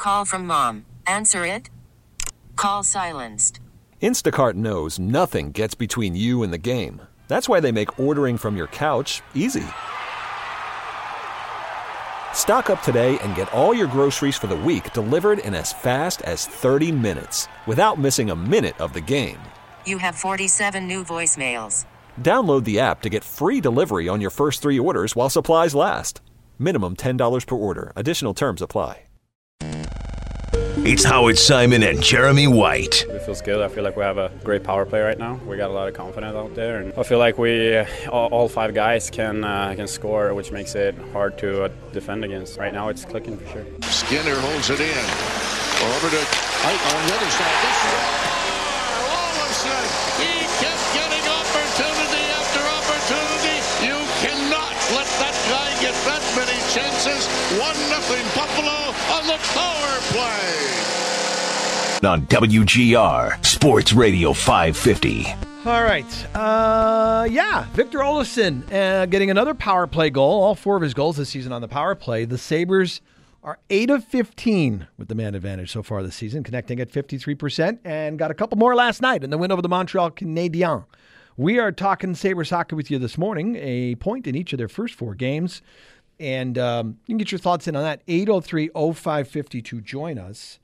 Call from mom. Answer it. Call silenced. Instacart knows nothing gets between you and the game. That's why they make ordering from your couch easy. Stock up today and get all your groceries for the week delivered in as fast as 30 minutes without missing a minute of the game. You have 47 new voicemails. Download the app to get free delivery on your first 3 orders while supplies last. Minimum $10 per order. Additional terms apply. It's Howard Simon and Jeremy White. It feels good. I feel like we have a great power play right now. We got a lot of confidence out there, and I feel like we all 5 guys can score, which makes it hard to defend against. Right now, it's clicking for sure. Skinner holds it in. Over to Height on the other side. All of a sudden, he kept getting opportunity after opportunity. You cannot let that guy get that many chances. 1-0 Buffalo on the power play. On WGR Sports Radio 550. All right. Victor Olofsson getting another power play goal. All 4 of his goals this season on the power play. The Sabres are 8 of 15 with the man advantage so far this season, connecting at 53%, and got a couple more last night in the win over the Montreal Canadiens. We are talking Sabres hockey with you this morning, a point in each of their first 4 games. And you can get your thoughts in on that. 803-0550 to join us.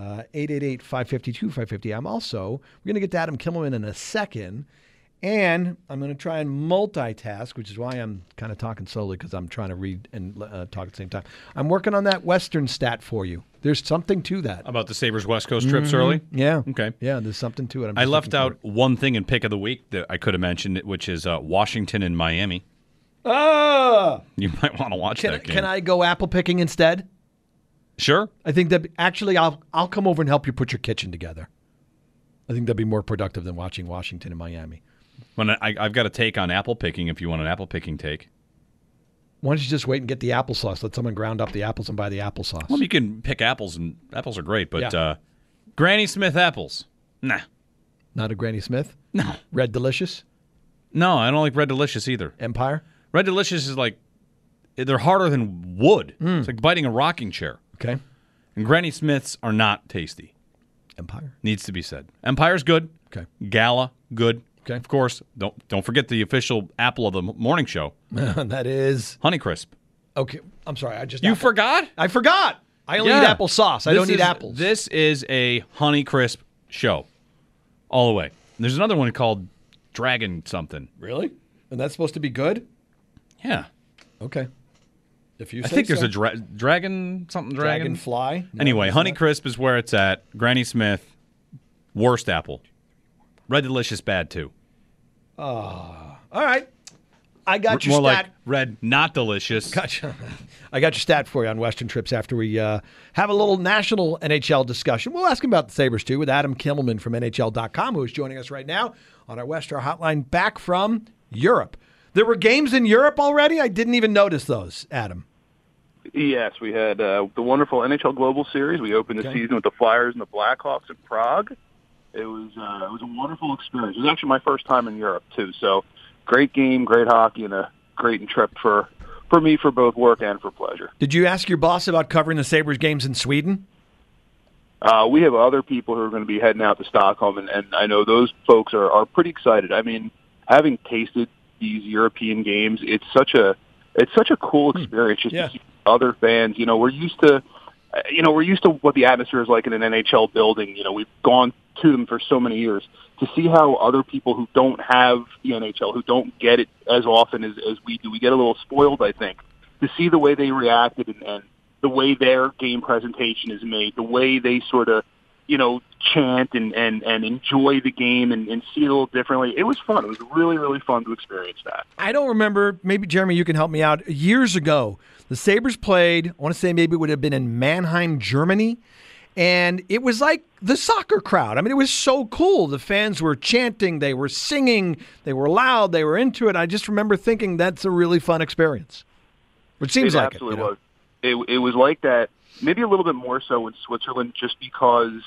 888-552-550. We're going to get to Adam Kimmelman in a second. And I'm going to try and multitask, which is why I'm kind of talking slowly, because I'm trying to read and talk at the same time. I'm working on that Western stat for you. There's something to that. About the Sabres West Coast trips early? Yeah. Okay. Yeah, there's something to it. I left out one thing in pick of the week that I could have mentioned, which is Washington and Miami. You might want to watch that game. Can I go apple picking instead? Sure. I think that actually I'll come over and help you put your kitchen together. I think that'd be more productive than watching Washington and Miami. When I've got a take on apple picking if you want an apple picking take. Why don't you just wait and get the applesauce? Let someone ground up the apples and buy the applesauce. Well, you can pick apples, and apples are great, but Granny Smith apples, nah. Not a Granny Smith? No. Red Delicious? No, I don't like Red Delicious either. Empire? Red Delicious is like, they're harder than wood. It's like biting a rocking chair. Okay. And Granny Smiths are not tasty. Empire? Needs to be said. Empire's good. Okay. Gala, good. Okay. Of course, don't forget the official apple of the morning show. That is Honeycrisp. Okay. I'm sorry. You forgot? I forgot. I only eat applesauce. I don't eat apples. This is a Honeycrisp show. All the way. There's another one called Dragon something. Really? And that's supposed to be good? Yeah. Okay. If you say I think there's so. a dragon something dragon. Dragonfly? No, Anyway, Honeycrisp is where it's at. Granny Smith, worst apple. Red Delicious, bad too. All right. I got your More stat. like red, not delicious. Gotcha. I got your stat for you on Western trips after we have a little national NHL discussion. We'll ask him about the Sabres, too, with Adam Kimmelman from NHL.com, who is joining us right now on our Western Hotline back from Europe. There were games in Europe already? I didn't even notice those, Adam. Yes, we had the wonderful NHL Global Series. We opened the season with the Flyers and the Blackhawks in Prague. It was a wonderful experience. It was actually my first time in Europe, too. So great game, great hockey, and a great trip for me for both work and for pleasure. Did you ask your boss about covering the Sabres games in Sweden? We have other people who are going to be heading out to Stockholm, and I know those folks are pretty excited. I mean, having tasted these European games, it's such a cool experience just to see other fans. We're used to what the atmosphere is like in an NHL building. We've gone to them for so many years. To see how other people who don't have the NHL, who don't get it as often as we do, we get a little spoiled, I think. To see the way they reacted and the way their game presentation is made, the way they sort of, chant and enjoy the game and see it a little differently. It was fun. It was really, really fun to experience that. I don't remember. Maybe, Jeremy, you can help me out. Years ago, the Sabres played, I want to say maybe it would have been in Mannheim, Germany, and it was like the soccer crowd. I mean, it was so cool. The fans were chanting, they were singing, they were loud, they were into it. I just remember thinking that's a really fun experience. Which seems like it. Absolutely was. It was like that, maybe a little bit more so in Switzerland, just because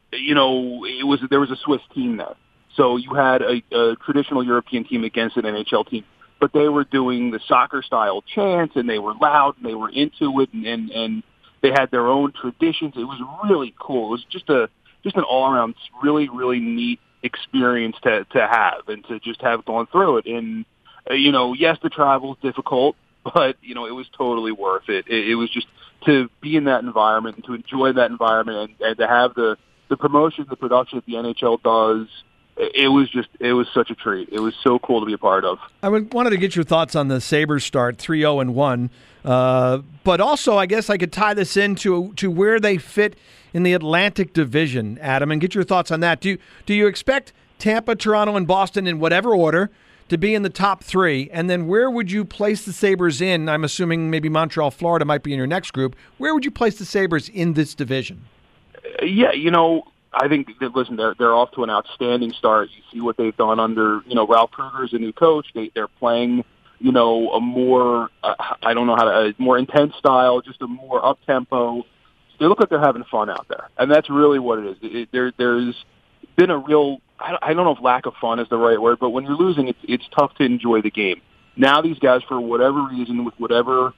there was a Swiss team there. So you had a traditional European team against an NHL team, but they were doing the soccer style chants, and they were loud and they were into it, and They had their own traditions. It was really cool. It was just an all-around really, really neat experience to have and to just have gone through it. And, yes, the travel is difficult, but, it was totally worth it. It was just to be in that environment and to enjoy that environment and to have the promotion, the production that the NHL does. It was such a treat. It was so cool to be a part of. I wanted to get your thoughts on the Sabres start, 3-0-1. But also, I guess I could tie this into where they fit in the Atlantic Division, Adam, and get your thoughts on that. Do you expect Tampa, Toronto, and Boston, in whatever order, to be in the top three? And then where would you place the Sabres in? I'm assuming maybe Montreal, Florida might be in your next group. Where would you place the Sabres in this division? Yeah, I think that, listen, they're off to an outstanding start. You see what they've done under, Ralph Kruger as a new coach. They're playing, a more, a more intense style, just a more up-tempo. They look like they're having fun out there. And that's really what it is. There's been a real, I don't know if lack of fun is the right word, but when you're losing, it's tough to enjoy the game. Now these guys, for whatever reason, with whatever,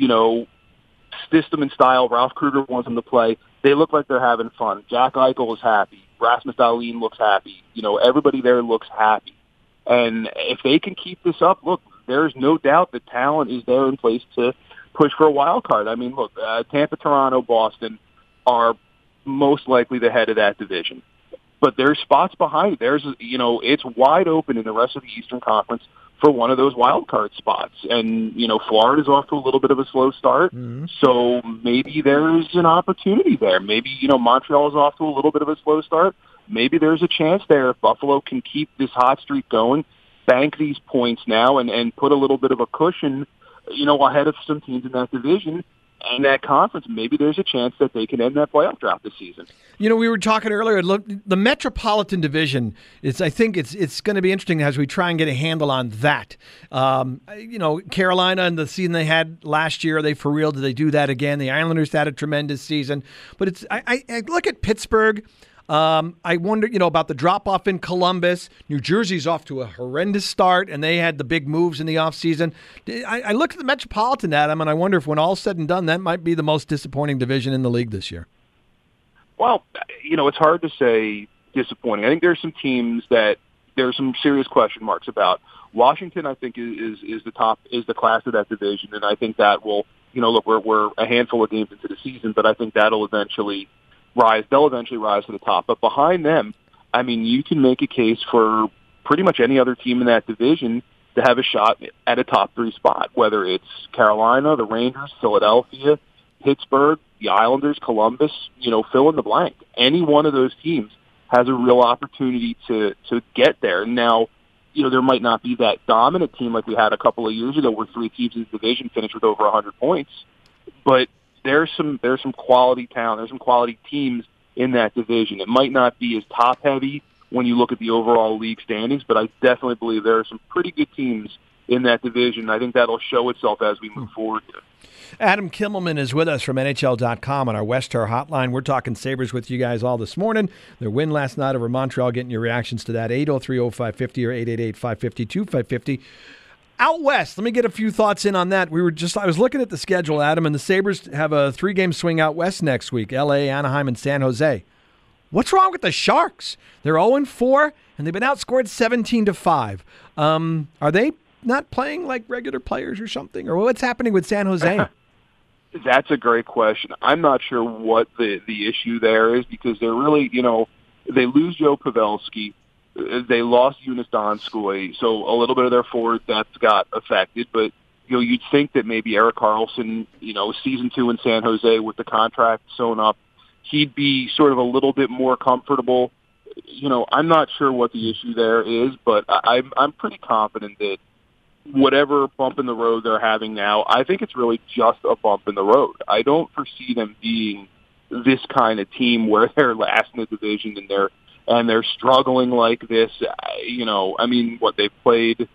system and style Ralph Kruger wants them to play, they look like they're having fun. Jack Eichel is happy. Rasmus Dahlin looks happy. Everybody there looks happy. And if they can keep this up, look, there's no doubt the talent is there in place to push for a wild card. I mean, look, Tampa, Toronto, Boston are most likely the head of that division. But there's spots behind it. It's wide open in the rest of the Eastern Conference for one of those wild card spots. And, Florida's off to a little bit of a slow start. Mm-hmm. So maybe there's an opportunity there. Maybe, Montreal is off to a little bit of a slow start. Maybe there's a chance there if Buffalo can keep this hot streak going, bank these points now and put a little bit of a cushion, ahead of some teams in that division and that conference. Maybe there's a chance that they can end that playoff drought this season. We were talking earlier, look, the Metropolitan Division, I think it's going to be interesting as we try and get a handle on that. Carolina and the season they had last year, are they for real? Did they do that again? The Islanders had a tremendous season. But I look at Pittsburgh. I wonder, about the drop-off in Columbus. New Jersey's off to a horrendous start, and they had the big moves in the offseason. I look at the Metropolitan, Adam, and I wonder if when all's said and done, that might be the most disappointing division in the league this year. Well, it's hard to say disappointing. I think there's some teams that there's some serious question marks about. Washington, I think, is the class of that division, and I think that will, look, we're a handful of games into the season, but I think that'll eventually rise. They'll eventually rise to the top. But behind them, I mean, you can make a case for pretty much any other team in that division to have a shot at a top three spot, whether it's Carolina, the Rangers, Philadelphia, Pittsburgh, the Islanders, Columbus, fill in the blank. Any one of those teams has a real opportunity to get there. Now, there might not be that dominant team like we had a couple of years ago where three teams in the division finished with over 100 points, but there's some quality talent. There's some quality teams in that division. It might not be as top-heavy when you look at the overall league standings, but I definitely believe there are some pretty good teams in that division. I think that'll show itself as we move forward here. Adam Kimmelman is with us from NHL.com on our Westar hotline. We're talking Sabres with you guys all this morning. Their win last night over Montreal, getting your reactions to that, 803-0550 or 888-552-550. Out west, let me get a few thoughts in on that. I was looking at the schedule, Adam, and the Sabres have a 3-game swing out west next week, L.A., Anaheim, and San Jose. What's wrong with the Sharks? They're 0-4, and they've been outscored 17-5. Are they not playing like regular players or something? Or what's happening with San Jose? That's a great question. I'm not sure what the issue there is because they're really, they lose Joe Pavelski. They lost Jonas Donskoy, so a little bit of their forward depth got affected. But, you'd think that maybe Erik Karlsson, season 2 in San Jose with the contract sewn up, he'd be sort of a little bit more comfortable. I'm not sure what the issue there is, but I'm pretty confident that whatever bump in the road they're having now, I think it's really just a bump in the road. I don't foresee them being this kind of team where they're last in the division and they're struggling like this. They've played,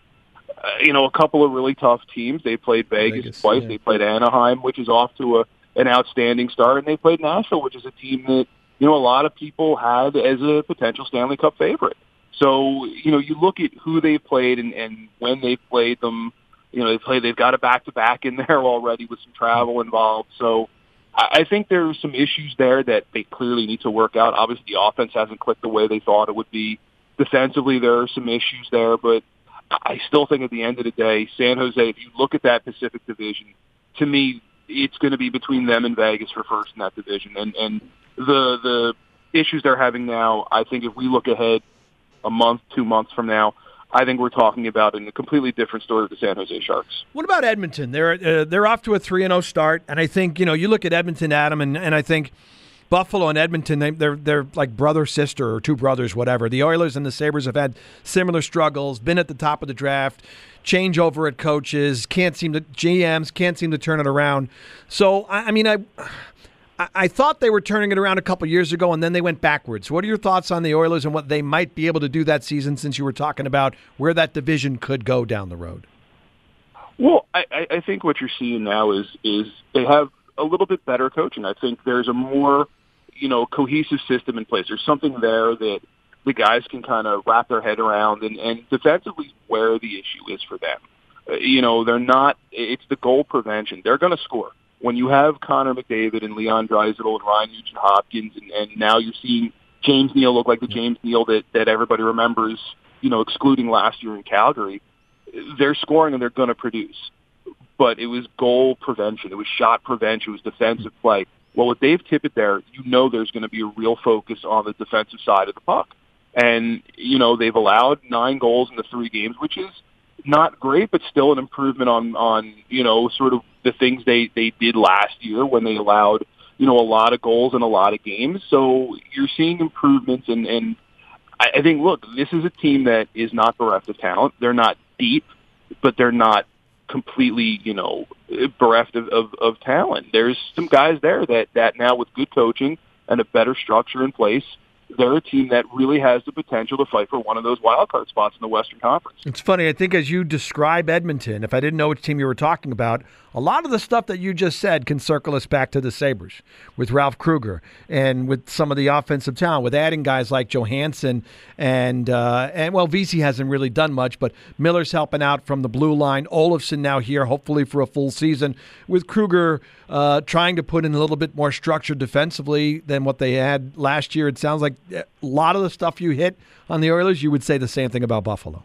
a couple of really tough teams. They played Vegas twice. Yeah. They played Anaheim, which is off to an outstanding start, and they played Nashville, which is a team that, a lot of people had as a potential Stanley Cup favorite. So, you look at who they've played and when they've played them, they've got a back-to-back in there already with some travel involved. So, I think there are some issues there that they clearly need to work out. Obviously, the offense hasn't clicked the way they thought it would be. Defensively, there are some issues there, but I still think at the end of the day, San Jose, if you look at that Pacific Division, to me, it's going to be between them and Vegas for first in that division. And the issues they're having now, I think if we look ahead a month, 2 months from now, I think we're talking about a completely different story with the San Jose Sharks. What about Edmonton? They're off to a 3-0 start, and I think you look at Edmonton, Adam, and I think Buffalo and Edmonton, they're like brother sister or two brothers, whatever. The Oilers and the Sabres have had similar struggles, been at the top of the draft, changeover at coaches, GMs can't seem to turn it around. So I thought they were turning it around a couple years ago, and then they went backwards. What are your thoughts on the Oilers and what they might be able to do that season, since you were talking about where that division could go down the road? Well, I think what you're seeing now is they have a little bit better coaching. I think there's a more cohesive system in place. There's something there that the guys can kind of wrap their head around, and defensively where the issue is for them. They're not – it's the goal prevention. They're going to score. When you have Connor McDavid and Leon Draisaitl and Ryan Nugent-Hopkins, and now you're seeing James Neal look like the James Neal that everybody remembers, excluding last year in Calgary, they're scoring and they're going to produce. But it was goal prevention. It was shot prevention. It was defensive play. Well, with Dave Tippett there, there's going to be a real focus on the defensive side of the puck. And, they've allowed 9 goals in the 3 games, which is not great, but still an improvement on sort of the things they did last year when they allowed, a lot of goals in a lot of games. So you're seeing improvements, and I think, look, this is a team that is not bereft of talent. They're not deep, but they're not completely, bereft of talent. There's some guys there that now with good coaching and a better structure in place, they're a team that really has the potential to fight for one of those wild card spots in the Western Conference. It's funny. I think as you describe Edmonton, if I didn't know which team you were talking about, a lot of the stuff that you just said can circle us back to the Sabres with Ralph Kruger and with some of the offensive talent, with adding guys like Johansson and Vesey hasn't really done much, but Miller's helping out from the blue line. Olofsson now here, hopefully for a full season, with Kruger trying to put in a little bit more structure defensively than what they had last year. It sounds like a lot of the stuff you hit on the Oilers, you would say the same thing about Buffalo.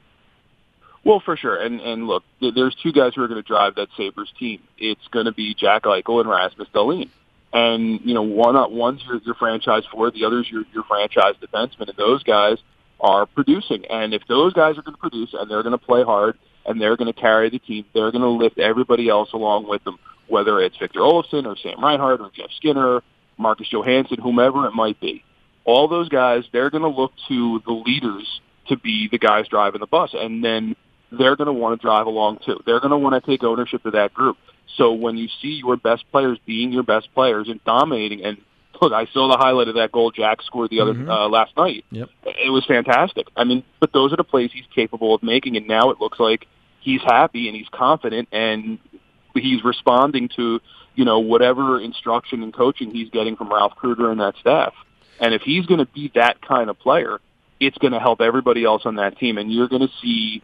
Well, for sure. And look, there's 2 guys who are going to drive that Sabres team. It's going to be Jack Eichel and Rasmus Dahlin. And, one's your franchise forward, the other's your franchise defenseman, and those guys are producing. And if those guys are going to produce and they're going to play hard and they're going to carry the team, they're going to lift everybody else along with them, whether it's Victor Olofsson or Sam Reinhart or Jeff Skinner, Marcus Johansson, whomever it might be. All those guys, they're going to look to the leaders to be the guys driving the bus, and then they're going to want to drive along too. They're going to want to take ownership of that group. So when you see your best players being your best players and dominating, and look, I saw the highlight of that goal Jack scored the other last night. Yep. It was fantastic. But those are the plays he's capable of making, and now it looks like he's happy and he's confident, and he's responding to whatever instruction and coaching he's getting from Ralph Kruger and that staff. And if he's going to be that kind of player, it's going to help everybody else on that team, and you're going to see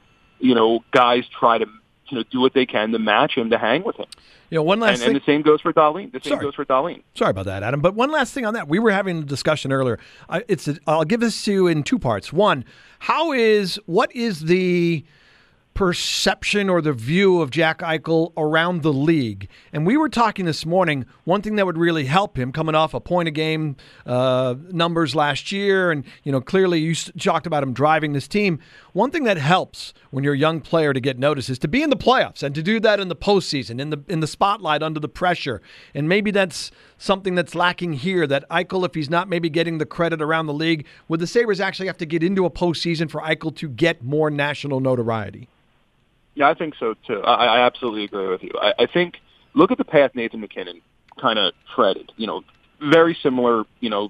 guys try to do what they can to match him, to hang with him. One last thing. And the same goes for Dahlin. Sorry about that, Adam. But one last thing on that. We were having a discussion earlier. I'll give this to you in 2 parts. One, what is the perception or the view of Jack Eichel around the league? And we were talking this morning, one thing that would really help him coming off a point-a-game numbers last year, and clearly you talked about him driving this team. One thing that helps when you're a young player to get noticed is to be in the playoffs and to do that in the postseason, in the spotlight, under the pressure. And maybe that's something that's lacking here, that Eichel, if he's not maybe getting the credit around the league, would the Sabres actually have to get into a postseason for Eichel to get more national notoriety? Yeah, I think so, too. I absolutely agree with you. I think, look at the path Nathan MacKinnon kind of treaded. Very similar,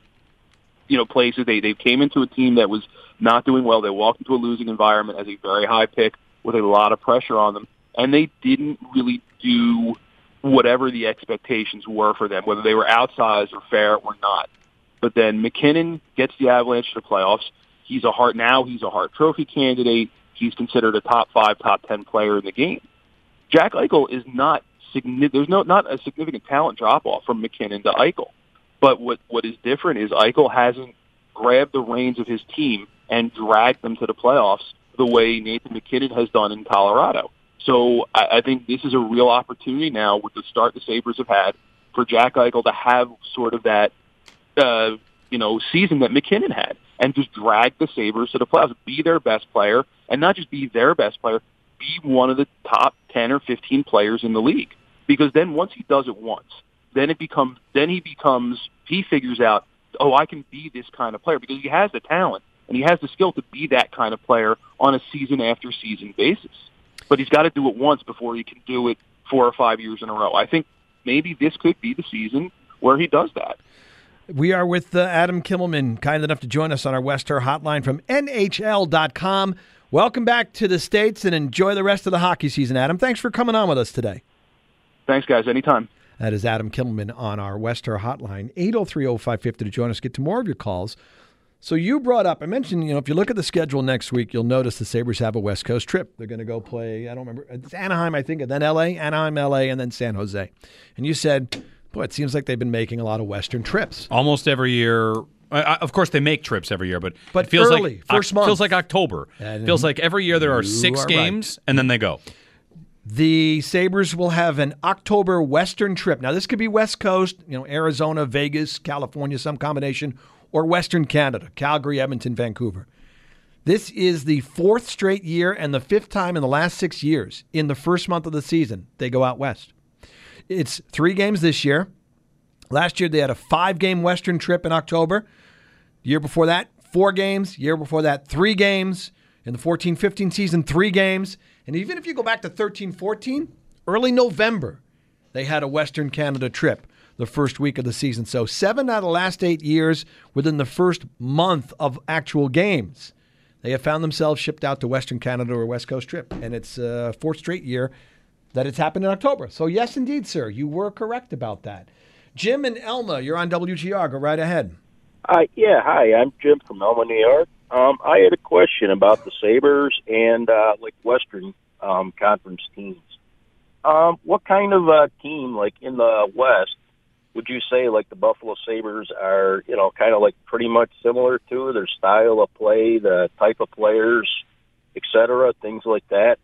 places. They came into a team that was not doing well. They walked into a losing environment as a very high pick with a lot of pressure on them, and they didn't really do whatever the expectations were for them, whether they were outsized or fair or not. But then MacKinnon gets the Avalanche to the playoffs. He's a Hart Trophy candidate. He's considered a top 5, top 10 player in the game. Jack Eichel is not not a significant talent drop off from McKinnon to Eichel. But what is different is Eichel hasn't grabbed the reins of his team and dragged them to the playoffs the way Nathan McKinnon has done in Colorado. So I think this is a real opportunity now with the start the Sabres have had for Jack Eichel to have sort of that season that McKinnon had and just drag the Sabres to the playoffs, be their best player, and not just be their best player, be one of the top 10 or 15 players in the league. Because then once he does it once, he figures out, oh, I can be this kind of player because he has the talent and he has the skill to be that kind of player on a season after season basis. But he's got to do it once before he can do it 4 or 5 years in a row. I think maybe this could be the season where he does that. We are with Adam Kimmelman, kind enough to join us on our Wester hotline from NHL.com. Welcome back to the States and enjoy the rest of the hockey season, Adam. Thanks for coming on with us today. Thanks, guys. Anytime. That is Adam Kimmelman on our Wester hotline, 803-0550 to join us. Get to more of your calls. So you brought up, I mentioned, if you look at the schedule next week, you'll notice the Sabres have a West Coast trip. They're going to go play, I don't remember, it's Anaheim, I think, and then L.A., Anaheim, L.A., and then San Jose. And you said, boy, it seems like they've been making a lot of Western trips. Almost every year. Of course, they make trips every year, but it feels early, like first month. Feels like October. Feels like every year there are 6 games, and then they go. The Sabres will have an October Western trip. Now, this could be West Coast, Arizona, Vegas, California, some combination, or Western Canada, Calgary, Edmonton, Vancouver. This is the 4th straight year and the 5th time in the last 6 years in the first month of the season they go out west. It's 3 games this year. Last year they had a 5-game Western trip in October. Year before that, 4 games. Year before that, 3 games. In the 14-15 season, 3 games. And even if you go back to 13-14, early November, they had a Western Canada trip the first week of the season. So 7 out of the last 8 years within the first month of actual games, they have found themselves shipped out to Western Canada or West Coast trip. And it's 4th straight year that it's happened in October. So yes, indeed, sir, you were correct about that. Jim and Elma, you're on WGR. Go right ahead. Yeah, hi. I'm Jim from Elma, New York. I had a question about the Sabres and Western Conference teams. What kind of team, in the West, would you say the Buffalo Sabres are, kind of pretty much similar to their style of play, the type of players, et cetera, things like that?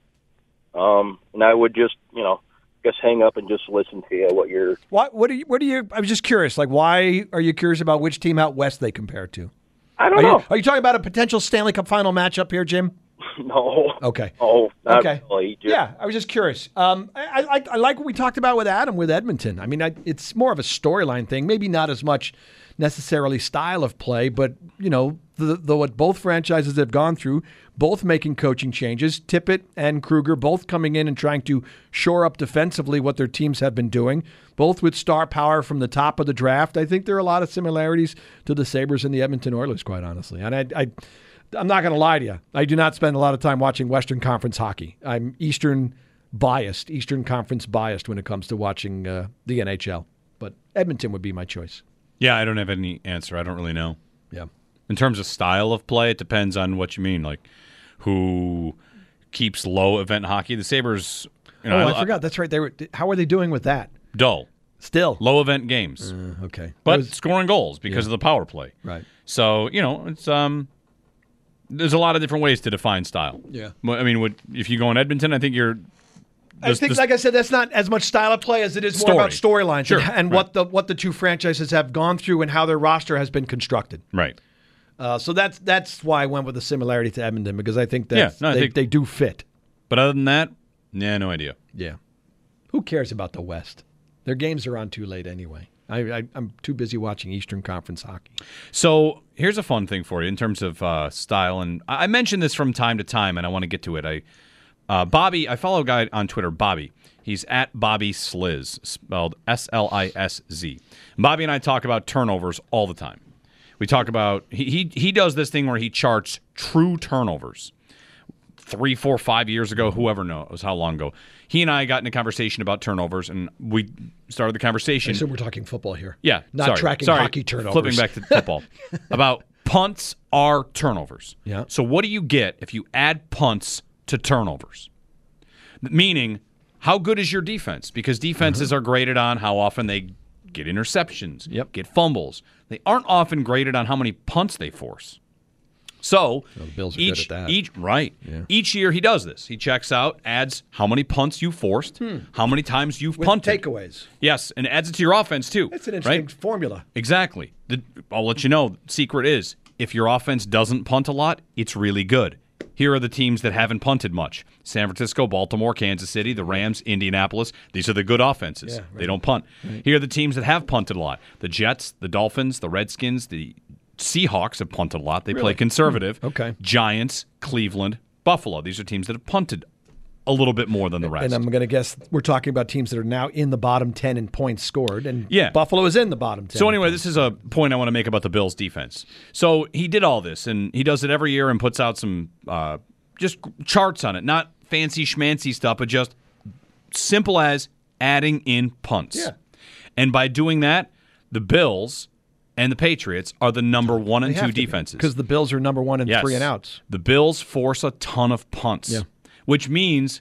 And I would just, hang up and just listen to you. What are you? I was just curious. Why are you curious about which team out west they compare to? I don't know. Are you talking about a potential Stanley Cup final matchup here, Jim? No. Okay. Oh, not okay. Really. Yeah, I was just curious. I like what we talked about with Adam with Edmonton. I mean, it's more of a storyline thing. Maybe not as much necessarily style of play, but what both franchises have gone through, both making coaching changes, Tippett and Kruger both coming in and trying to shore up defensively what their teams have been doing, both with star power from the top of the draft. I think there are a lot of similarities to the Sabres and the Edmonton Oilers, quite honestly. And I'm not going to lie to you. I do not spend a lot of time watching Western Conference hockey. I'm Eastern Conference biased when it comes to watching the NHL. But Edmonton would be my choice. Yeah, I don't have any answer. I don't really know. Yeah. In terms of style of play, it depends on what you mean. Who keeps low event hockey? The Sabres. I forgot. That's right. How are they doing with that? Dull. Still low event games. Okay, but scoring goals because of the power play. Right. So it's there's a lot of different ways to define style. Yeah. I mean, if you go in Edmonton, I think you're. Like I said, that's not as much style of play as it is more about storylines and right. what the two franchises have gone through and how their roster has been constructed. Right. So that's why I went with the similarity to Edmonton, because I think that they do fit. But other than that, no idea. Yeah. Who cares about the West? Their games are on too late anyway. I'm too busy watching Eastern Conference hockey. So here's a fun thing for you in terms of style, and I mention this from time to time, and I want to get to it. Bobby, I follow a guy on Twitter, Bobby. He's at Bobby Sliz, spelled S-L-I-S-Z. Bobby and I talk about turnovers all the time. We talk about he does this thing where he charts true turnovers. 3, 4, 5 years ago, whoever knows how long ago, he and I got in a conversation about turnovers, and we started the conversation. So we're talking football here. Yeah, not tracking hockey turnovers. Flipping back to football, about punts are turnovers. Yeah. So what do you get if you add punts to turnovers? Meaning, how good is your defense? Because defenses are graded on how often they get interceptions, get fumbles. They aren't often graded on how many punts they force. So the Bills are good at that. Each year he does this. He checks out, adds how many punts you forced, how many times you've punted. Takeaways. Yes, and adds it to your offense too. That's an interesting formula. Exactly. I'll let you know, the secret is, if your offense doesn't punt a lot, it's really good. Here are the teams that haven't punted much. San Francisco, Baltimore, Kansas City, the Rams, Indianapolis. These are the good offenses. Yeah, right. They don't punt. Right. Here are the teams that have punted a lot. The Jets, the Dolphins, the Redskins, the Seahawks have punted a lot. They play conservative. Okay. Giants, Cleveland, Buffalo. These are teams that have punted a little bit more than the rest. And I'm going to guess we're talking about teams that are now in the bottom 10 in points scored, and Buffalo is in the bottom 10. So anyway, this is a point I want to make about the Bills' defense. So he did all this, and he does it every year and puts out some just charts on it. Not fancy schmancy stuff, but just simple as adding in punts. Yeah. And by doing that, the Bills and the Patriots are the number 1 and 2 defenses. Because the Bills are number 1 in 3 and outs. The Bills force a ton of punts, which means,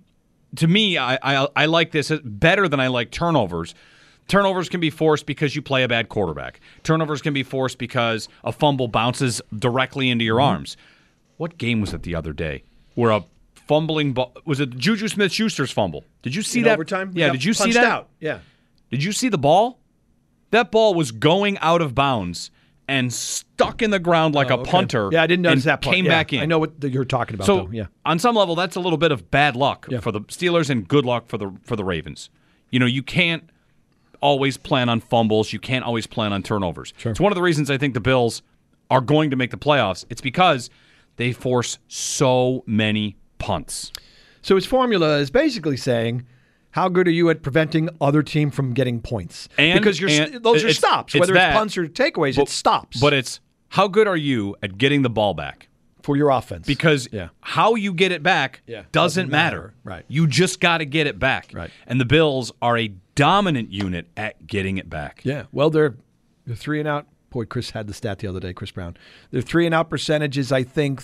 to me, I like this better than I like turnovers. Turnovers can be forced because you play a bad quarterback. Turnovers can be forced because a fumble bounces directly into your arms. What game was it the other day where a fumbling ball, was it Juju Smith-Schuster's fumble? Did you see that? Overtime? Yeah, did you see that? Out. Yeah. Did you see the ball? That ball was going out of bounds and stuck in the ground like a punter. Yeah, I didn't notice that part. Came back in. I know what you're talking about, so, though. Yeah. On some level, that's a little bit of bad luck for the Steelers and good luck for the Ravens. You know, you can't always plan on fumbles. You can't always plan on turnovers. Sure. It's one of the reasons I think the Bills are going to make the playoffs. It's because they force so many punts. So his formula is basically saying, how good are you at preventing other team from getting points? Because those are stops. Whether it's punts or takeaways, it's stops. But it's how good are you at getting the ball back? For your offense. Because how you get it back doesn't matter. Right. You just got to get it back. Right. And the Bills are a dominant unit at getting it back. Yeah. Well, they're 3 and out. Boy, Chris had the stat the other day, Chris Brown. Their 3 and out percentage is, I think,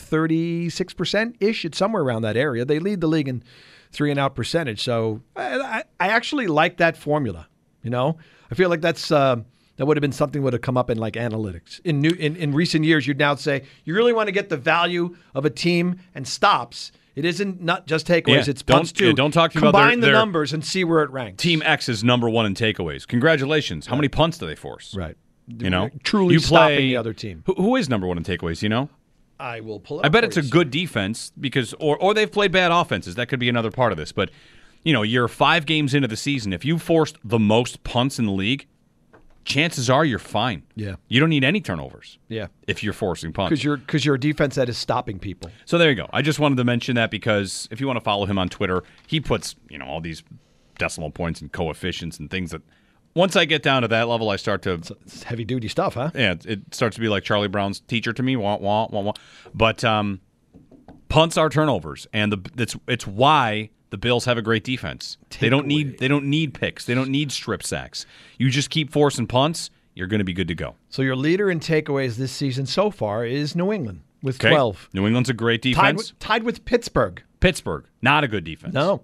36%-ish. It's somewhere around that area. They lead the league in 3 and out percentage. So I actually like that formula. You know, I feel like that's that would have been something that would have come up in like analytics. In recent years, you'd now say you really want to get the value of a team and stops. It isn't not just takeaways; it's punts too. Don't talk to me about combine the numbers and see where it ranks. Team X is number 1 in takeaways. Congratulations! How many punts do they force? Right. You know, truly stopping the other team. Who is number 1 in takeaways? You know. I will pull it up. I bet it's a good defense because, or they've played bad offenses. That could be another part of this. But, you know, you're 5 games into the season. If you forced the most punts in the league, chances are you're fine. Yeah. You don't need any turnovers. Yeah. If you're forcing punts. Because you're a defense that is stopping people. So there you go. I just wanted to mention that because if you want to follow him on Twitter, he puts, you know, all these decimal points and coefficients and things that once I get down to that level, I start to... It's heavy-duty stuff, huh? Yeah, it starts to be like Charlie Brown's teacher to me. Wah, wah, wah, wah. But punts are turnovers, and it's why the Bills have a great defense. They don't need picks. They don't need strip sacks. You just keep forcing punts, you're going to be good to go. So your leader in takeaways this season so far is New England with 12. New England's a great defense. Tied with Pittsburgh. Pittsburgh, not a good defense. No.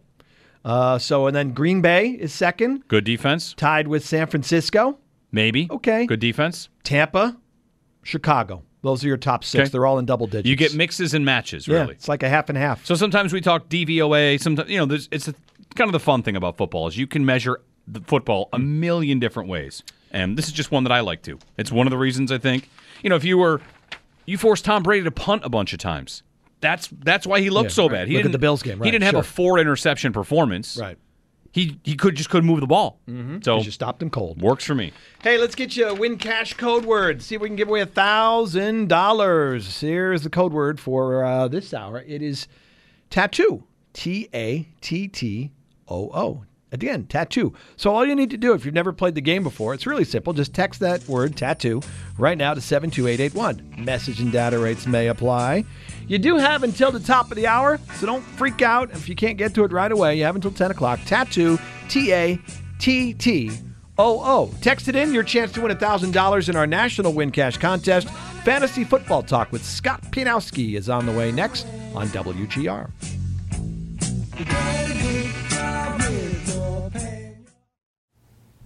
And then Green Bay is second. Good defense. Tied with San Francisco. Maybe. Okay. Good defense. Tampa, Chicago. Those are your top 6. Okay. They're all in double digits. You get mixes and matches, really. Yeah, it's like a half and half. So sometimes we talk DVOA. Sometimes, you know, it's kind of the fun thing about football is you can measure the football a million different ways. And this is just one that I like to. It's one of the reasons I think, you know, if you forced Tom Brady to punt a bunch of times. That's why he looked so bad. Look at the Bills game. Right, he didn't have a 4 interception performance. Right. He couldn't move the ball. Mm-hmm. So you stopped him cold. Works for me. Hey, let's get you a win cash code word. See if we can give away $1,000. Here's the code word for this hour. It is tattoo. TATTOO. Again, tattoo. So all you need to do, if you've never played the game before, it's really simple. Just text that word, tattoo, right now to 72881. Message and data rates may apply. You do have until the top of the hour, so don't freak out if you can't get to it right away. You have until 10 o'clock. Tattoo, TATTOO. Text it in, your chance to win $1,000 in our National Win Cash Contest. Fantasy Football Talk with Scott Pianowski is on the way next on WGR.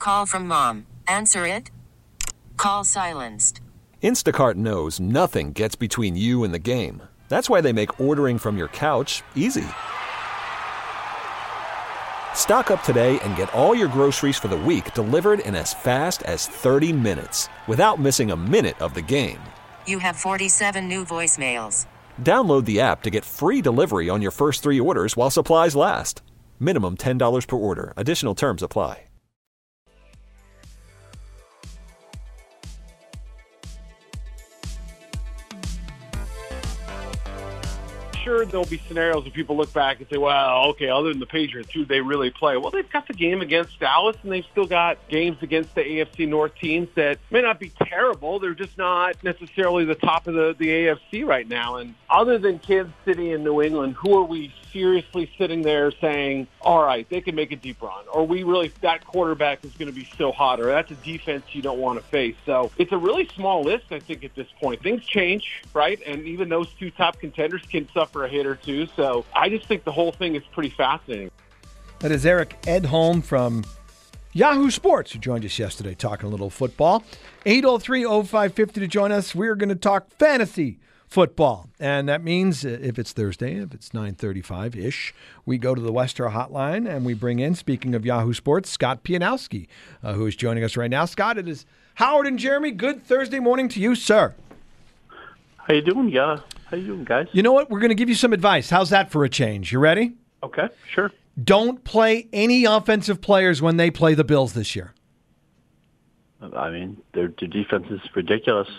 Call from mom. Answer it. Call silenced. Instacart knows nothing gets between you and the game. That's why they make ordering from your couch easy. Stock up today and get all your groceries for the week delivered in as fast as 30 minutes without missing a minute of the game. You have 47 new voicemails. Download the app to get free delivery on your first 3 orders while supplies last. Minimum $10 per order. Additional terms apply. Sure, there'll be scenarios where people look back and say, well, okay, other than the Patriots, who they really play? Well, they've got the game against Dallas, and they've still got games against the AFC North teams that may not be terrible. They're just not necessarily the top of the AFC right now. And other than Kansas City and New England, who are we seriously sitting there saying, all right, they can make a deep run, or we really, that quarterback is going to be so hot, or that's a defense you don't want to face? So it's a really small list, I think, at this point. Things change, right? And even those 2 top contenders can suffer a hit or two. So I just think the whole thing is pretty fascinating. That is Eric Edholm from Yahoo Sports, who joined us yesterday talking a little football. 803-0550 to join us. We're going to talk fantasy football. And that means if it's Thursday, if it's 9:35-ish, we go to the Western Hotline and we bring in, speaking of Yahoo Sports, Scott Pianowski, who is joining us right now. Scott, it is Howard and Jeremy. Good Thursday morning to you, sir. How you doing? Yeah. How you doing, guys? You know what? We're going to give you some advice. How's that for a change? You ready? Okay, sure. Don't play any offensive players when they play the Bills this year. I mean, their defense is ridiculous.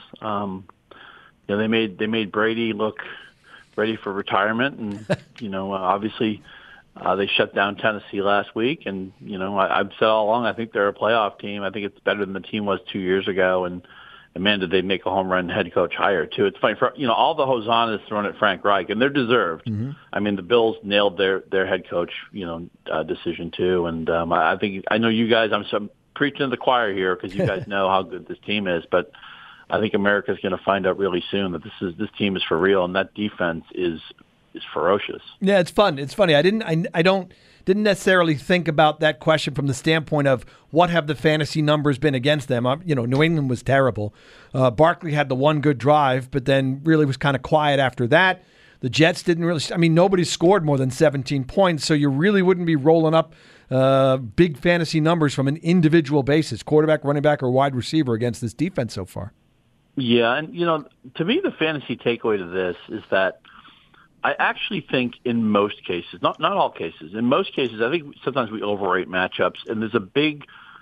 They made Brady look ready for retirement, and obviously they shut down Tennessee last week. And I've said all along, I think they're a playoff team. I think it's better than the team was 2 years ago. And man, did they make a home run head coach hire too? It's funny for all the hosanna is thrown at Frank Reich, and they're deserved. Mm-hmm. I mean, the Bills nailed their head coach decision too. And I know you guys. I'm preaching to the choir here because you guys know how good this team is, but I think America's going to find out really soon that this team is for real, and that defense is ferocious. Yeah, it's fun. It's funny. I didn't necessarily think about that question from the standpoint of what have the fantasy numbers been against them. New England was terrible. Barkley had the one good drive, but then really was kind of quiet after that. The Jets didn't really. Nobody scored more than 17 points, so you really wouldn't be rolling up big fantasy numbers from an individual basis, quarterback, running back, or wide receiver against this defense so far. Yeah, and to me, the fantasy takeaway to this is that I actually think in most cases, not all cases, in most cases, I think sometimes we overrate matchups, and there's a big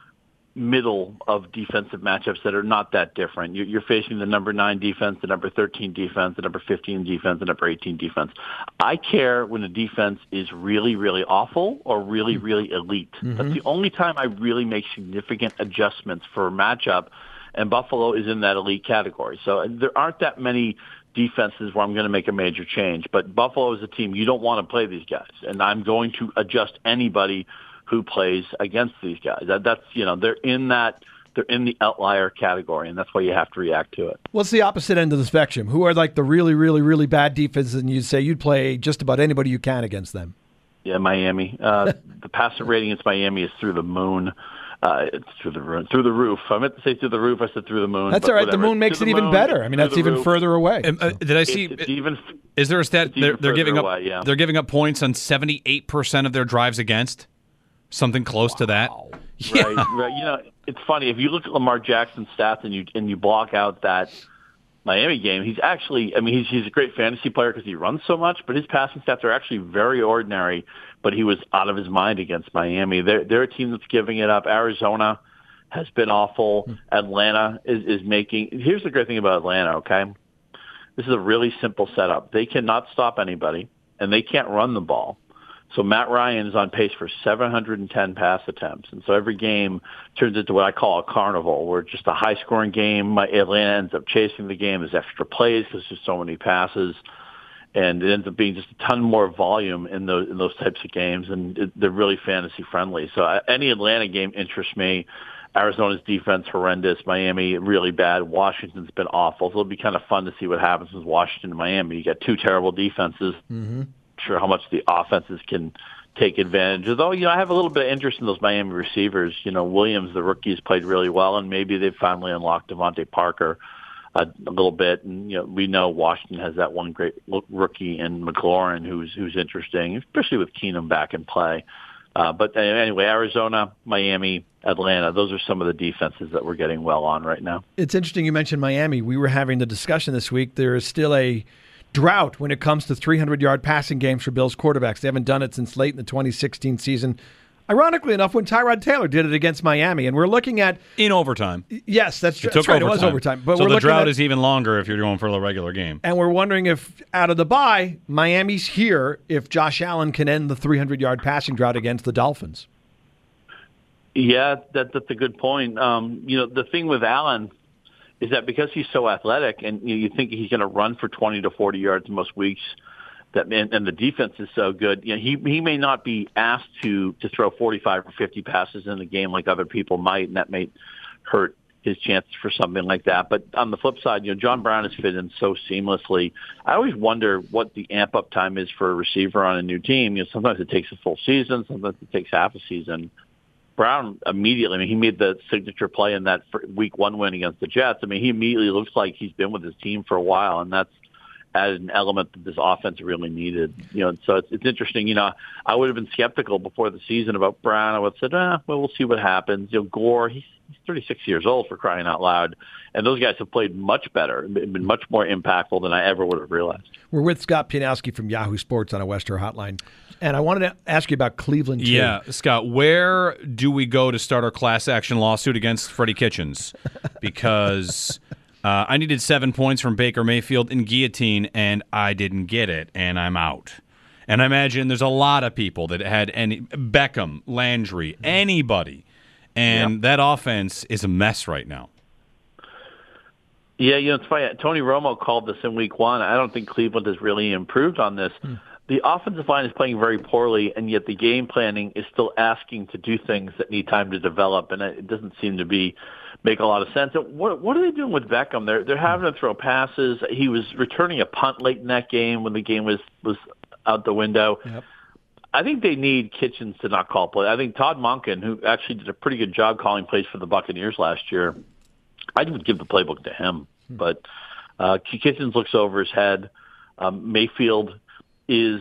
middle of defensive matchups that are not that different. You're facing the number 9 defense, the number 13 defense, the number 15 defense, the number 18 defense. I care when a defense is really, really awful or really, really elite. Mm-hmm. That's the only time I really make significant adjustments for a matchup, and Buffalo is in that elite category. So there aren't that many defenses where I'm going to make a major change. But Buffalo is a team you don't want to play these guys, and I'm going to adjust anybody who plays against these guys. That's they're in the outlier category, and that's why you have to react to it. What's the opposite end of the spectrum? Who are like the really, really, really bad defenses, and you say you'd play just about anybody you can against them? Yeah, Miami. The passer rating against Miami is through the moon. It's through the roof. I meant to say through the roof. I said through the moon. That's all right. Whatever. The moon makes it even better. That's even further away. Did I see? Is there a stat? They're giving up. Yeah. They're giving up points on 78% of their drives against. Something close to that. Yeah. Right. It's funny if you look at Lamar Jackson's stats and you block out that Miami game. He's actually. He's a great fantasy player because he runs so much, but his passing stats are actually very ordinary. But he was out of his mind against Miami. They're a team that's giving it up. Arizona has been awful. Atlanta is making. Here's the great thing about Atlanta, okay? This is a really simple setup. They cannot stop anybody, and they can't run the ball. So Matt Ryan is on pace for 710 pass attempts. And so every game turns into what I call a carnival, where it's just a high-scoring game. Atlanta ends up chasing the game. There's extra plays because there's so many passes. And it ends up being just a ton more volume in those types of games, and they're really fantasy friendly. So any Atlanta game interests me. Arizona's defense horrendous. Miami really bad. Washington's been awful. So it'll be kind of fun to see what happens with Washington and Miami. You got 2 terrible defenses. Mm-hmm. Not sure how much the offenses can take advantage. Although, I have a little bit of interest in those Miami receivers. Williams, the rookie, has played really well, and maybe they've finally unlocked Devontae Parker a little bit. And we know Washington has that one great rookie in McLaurin who's interesting, especially with Keenum back in play. But anyway, Arizona, Miami, Atlanta, those are some of the defenses that we're getting well on right now. It's interesting you mentioned Miami. We were having the discussion this week. There is still a drought when it comes to 300-yard passing games for Bills quarterbacks. They haven't done it since late in the 2016 season. Ironically enough, when Tyrod Taylor did it against Miami, and we're looking at in overtime. Yes, that's true. That's right. It was overtime. But so the drought is even longer if you're going for the regular game. And we're wondering if, out of the bye, Miami's here if Josh Allen can end the 300-yard passing drought against the Dolphins. Yeah, that's a good point. The thing with Allen is that because he's so athletic, and you think he's going to run for 20 to 40 yards most weeks. And the defense is so good. He may not be asked to throw 45 or 50 passes in a game like other people might, and that may hurt his chances for something like that. But on the flip side, John Brown has fit in so seamlessly. I always wonder what the amp-up time is for a receiver on a new team. Sometimes it takes a full season, sometimes it takes half a season. Brown immediately, he made the signature play in that Week 1 win against the Jets. He immediately looks like he's been with his team for a while, and that's added an element that this offense really needed. So it's interesting. I would have been skeptical before the season about Brown. I would have said, well, we'll see what happens. Gore, he's 36 years old, for crying out loud. And those guys have played much better, been much more impactful than I ever would have realized. We're with Scott Pianowski from Yahoo Sports on a Western Hotline. And I wanted to ask you about Cleveland, too. Yeah, Scott, where do we go to start our class action lawsuit against Freddie Kitchens? Because I needed 7 points from Baker Mayfield in guillotine, and I didn't get it, and I'm out. And I imagine there's a lot of people that had Beckham, Landry, anybody. And that offense is a mess right now. Yeah, it's funny. Tony Romo called this in Week 1. I don't think Cleveland has really improved on this. The offensive line is playing very poorly, and yet the game planning is still asking to do things that need time to develop, and it doesn't seem to make a lot of sense. What are they doing with Beckham? They're having him throw passes. He was returning a punt late in that game when the game was out the window. Yep. I think they need Kitchens to not call play. I think Todd Monken, who actually did a pretty good job calling plays for the Buccaneers last year, I would give the playbook to him. But Kitchens looks over his head. Mayfield has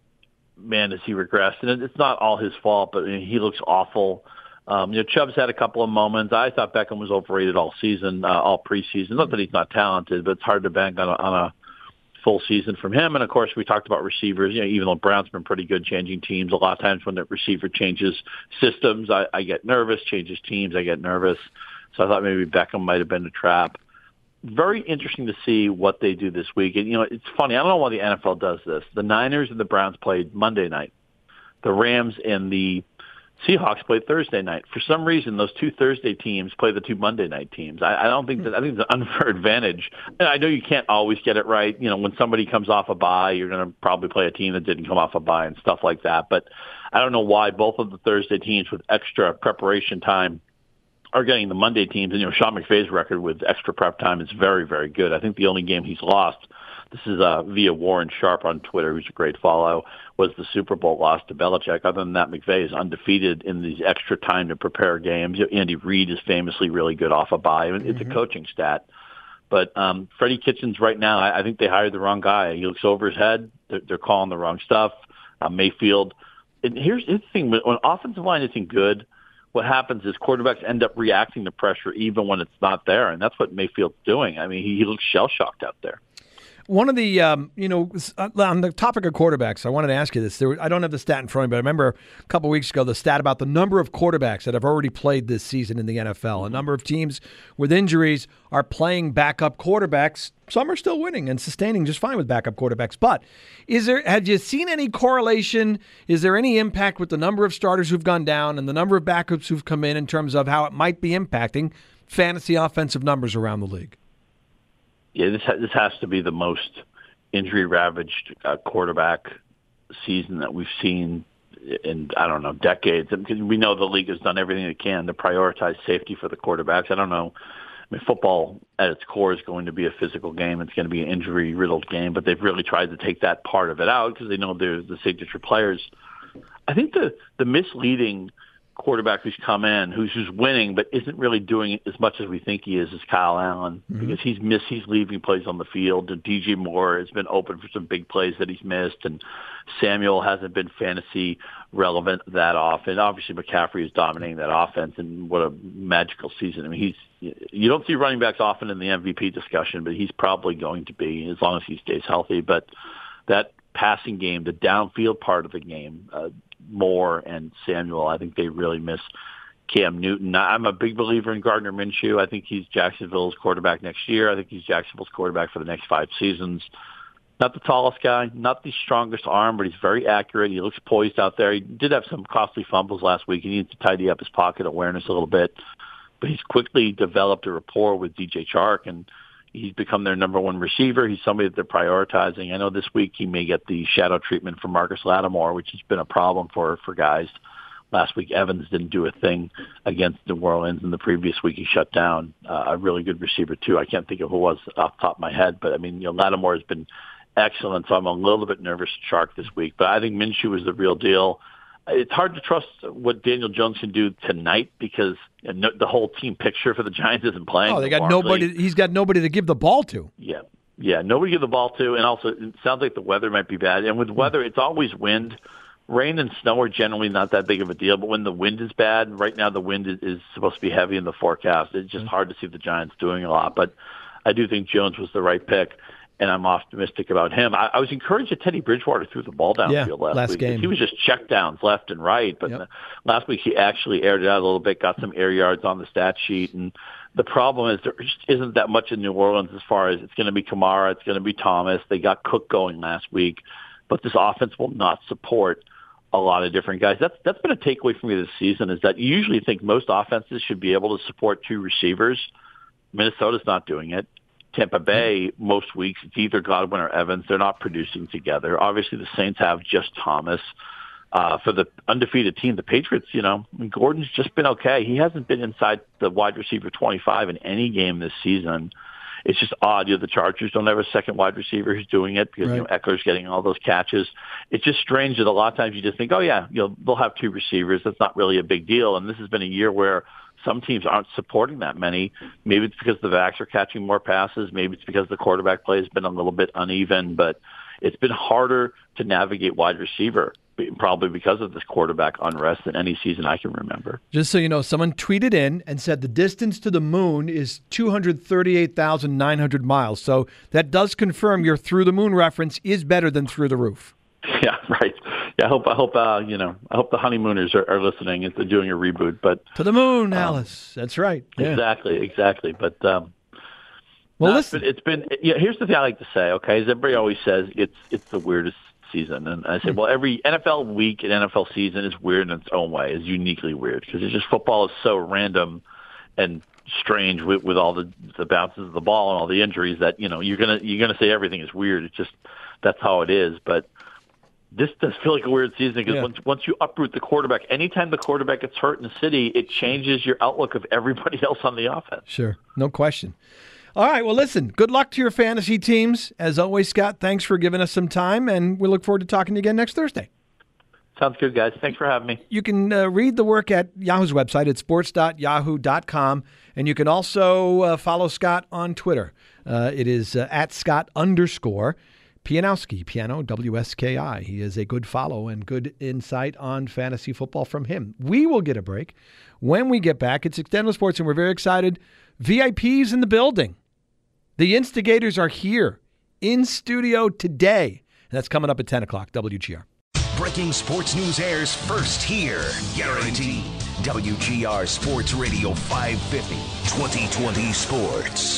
he regressed. And it's not all his fault, but he looks awful. Chubb's had a couple of moments. I thought Beckham was overrated all season, all preseason. Not that he's not talented, but it's hard to bank on a full season from him. And, of course, we talked about receivers. Even though Brown's been pretty good changing teams, a lot of times when the receiver changes systems, I get nervous, changes teams, I get nervous. So I thought maybe Beckham might have been a trap. Very interesting to see what they do this week. And, it's funny. I don't know why the NFL does this. The Niners and the Browns played Monday night. The Rams and the Seahawks played Thursday night. For some reason, those two Thursday teams play the two Monday night teams. I don't think that. I think it's an unfair advantage. And I know you can't always get it right. When somebody comes off a bye, you're going to probably play a team that didn't come off a bye and stuff like that. But I don't know why both of the Thursday teams with extra preparation time are getting the Monday teams. And, Sean McVay's record with extra prep time is very, very good. I think the only game he's lost, this is via Warren Sharp on Twitter, who's a great follow, was the Super Bowl loss to Belichick. Other than that, McVay is undefeated in these extra time to prepare games. Andy Reid is famously really good off a bye. It's a coaching stat. But Freddie Kitchens right now, I think they hired the wrong guy. He looks over his head. They're calling the wrong stuff. Mayfield. And here's the thing. When offensive line isn't good, what happens is quarterbacks end up reacting to pressure even when it's not there. And that's what Mayfield's doing. He looks shell-shocked out there. One of the, on the topic of quarterbacks, I wanted to ask you this. I don't have the stat in front of me, but I remember a couple of weeks ago the stat about the number of quarterbacks that have already played this season in the NFL. A number of teams with injuries are playing backup quarterbacks. Some are still winning and sustaining just fine with backup quarterbacks. But have you seen any correlation? Is there any impact with the number of starters who've gone down and the number of backups who've come in terms of how it might be impacting fantasy offensive numbers around the league? Yeah, this has to be the most injury-ravaged quarterback season that we've seen in, decades. Because we know the league has done everything it can to prioritize safety for the quarterbacks. I don't know. Football at its core is going to be a physical game. It's going to be an injury-riddled game, but they've really tried to take that part of it out because they know they're the signature players. I think the misleading quarterback who's come in, who's winning, but isn't really doing as much as we think he is Kyle Allen, because he's leaving plays on the field. And DJ Moore has been open for some big plays that he's missed, and Samuel hasn't been fantasy relevant that often. Obviously, McCaffrey is dominating that offense, and what a magical season. I mean, you don't see running backs often in the MVP discussion, but he's probably going to be as long as he stays healthy. But that passing game, the downfield part of the game, Moore and Samuel, I think they really miss Cam Newton. I'm a big believer in Gardner Minshew. I think he's Jacksonville's quarterback next year. I think he's Jacksonville's quarterback for the next 5 seasons. Not the tallest guy, not the strongest arm, but he's very accurate. He looks poised out there. He did have some costly fumbles last week. He needs to tidy up his pocket awareness a little bit. But he's quickly developed a rapport with DJ Chark, and he's become their number one receiver. He's somebody that they're prioritizing. I know this week he may get the shadow treatment from Marcus Lattimore, which has been a problem for guys. Last week, Evans didn't do a thing against New Orleans, and the previous week he shut down a really good receiver, too. I can't think of who it was off the top of my head, but, I mean, Lattimore has been excellent, so I'm a little bit nervous for Chark this week. But I think Minshew is the real deal. It's hard to trust what Daniel Jones can do tonight because the whole team picture for the Giants isn't playing. Oh, they got nobody. He's got nobody to give the ball to. Yeah, nobody to give the ball to, and also it sounds like the weather might be bad. And with weather, it's always wind. Rain and snow are generally not that big of a deal, but when the wind is bad, right now the wind is supposed to be heavy in the forecast. It's just hard to see the Giants doing a lot. But I do think Jones was the right pick, and I'm optimistic about him. I was encouraged that Teddy Bridgewater threw the ball downfield last week. Game. He was just check downs left and right, but last week he actually aired it out a little bit, got some air yards on the stat sheet, and the problem is there just isn't that much in New Orleans as far as it's going to be Kamara, it's going to be Thomas. They got Cook going last week, but this offense will not support a lot of different guys. That's been a takeaway for me this season, is that you usually think most offenses should be able to support 2 receivers. Minnesota's not doing it. Tampa Bay, most weeks, it's either Godwin or Evans. They're not producing together. Obviously, the Saints have just Thomas. For the undefeated team, the Patriots, Gordon's just been okay. He hasn't been inside the wide receiver 25 in any game this season. It's just odd. The Chargers don't have a second wide receiver who's doing it because Eckler's getting all those catches. It's just strange that a lot of times you just think, they'll have 2 receivers. That's not really a big deal. And this has been a year where some teams aren't supporting that many. Maybe it's because the backs are catching more passes. Maybe it's because the quarterback play has been a little bit uneven. But it's been harder to navigate wide receiver, probably because of this quarterback unrest, than any season I can remember. Just so you know, someone tweeted in and said the distance to the moon is 238,900 miles. So that does confirm your through the moon reference is better than through the roof. Yeah, right. Yeah, I hope the honeymooners are listening as they're doing a reboot. But to the moon, Alice. That's right. Yeah. Exactly. But listen, it's been. Here's the thing I like to say. Okay, as everybody always says, it's the weirdest season, and I say, well, every NFL week and NFL season is weird in its own way. Is uniquely weird because it's just football is so random and strange with all the bounces of the ball and all the injuries that you're gonna say everything is weird. It's just that's how it is. But this does feel like a weird season because once you uproot the quarterback, anytime the quarterback gets hurt in the city, it changes your outlook of everybody else on the offense. Sure, no question. All right, well, listen, good luck to your fantasy teams. As always, Scott, thanks for giving us some time, and we look forward to talking to you again next Thursday. Sounds good, guys. Thanks for having me. You can read the work at Yahoo's website at sports.yahoo.com, and you can also follow Scott on Twitter. It is at Scott_Pianowski, Piano, WSKI. He is a good follow and good insight on fantasy football from him. We will get a break. When we get back, it's Extended Sports, and we're very excited. VIPs in the building. The instigators are here in studio today. And that's coming up at 10 o'clock, WGR. Breaking sports news airs first here. Guaranteed. WGR Sports Radio 550. 2020 Sports.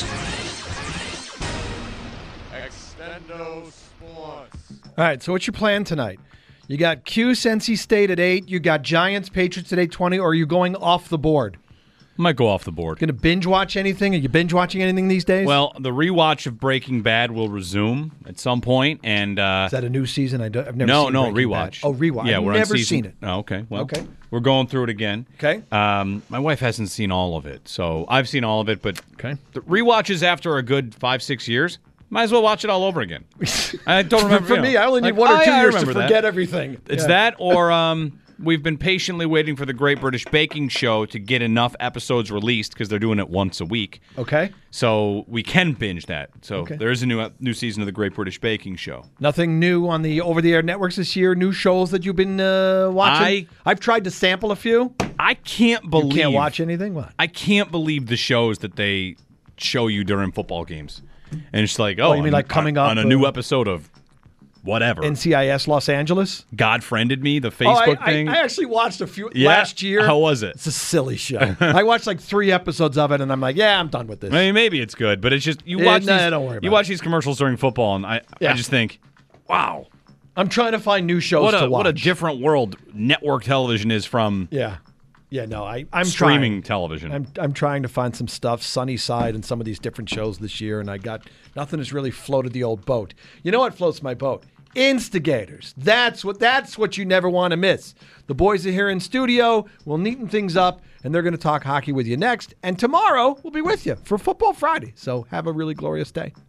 Extendo Sports. All right, so what's your plan tonight? You got Cuse, NC State at 8. You got Giants, Patriots at 8:20, or are you going off the board? I might go off the board. Going to binge watch anything? Are you binge watching anything these days? Well, the rewatch of Breaking Bad will resume at some point, and is that a new season? I've never seen rewatch. Bad. Oh, rewatch. Yeah, I've we're never on season. seen it. Oh, okay. Well, we're going through it again. Okay. My wife hasn't seen all of it, so I've seen all of it. But the rewatches after a good 5-6 years, Might as well watch it all over again. I don't remember. For me, I only need 1 or 2 years to forget everything. It's that, or we've been patiently waiting for the Great British Baking Show to get enough episodes released because they're doing it once a week. Okay. So we can binge that. So there is a new season of the Great British Baking Show. Nothing new on the over-the-air networks this year? New shows that you've been watching? I've tried to sample a few. I can't believe... You can't watch anything? What? I can't believe the shows that they show you during football games. And it's like, you mean like coming up on a new episode of whatever. NCIS Los Angeles? God Friended Me, the Facebook thing. I actually watched a few last year. How was it? It's a silly show. I watched like 3 episodes of it, and I'm like, yeah, I'm done with this. I mean, maybe it's good, but it's just you watch these. Don't worry about watch these commercials during football, and I just think, wow. I'm trying to find new shows to watch. What a different world network television is from. I'm streaming television. I'm trying to find some stuff, Sunny Side, and some of these different shows this year, and nothing has really floated the old boat. You know what floats my boat? Instigators. That's what you never want to miss. The boys are here in studio. We'll neaten things up, and they're going to talk hockey with you next. And tomorrow we'll be with you for Football Friday. So have a really glorious day.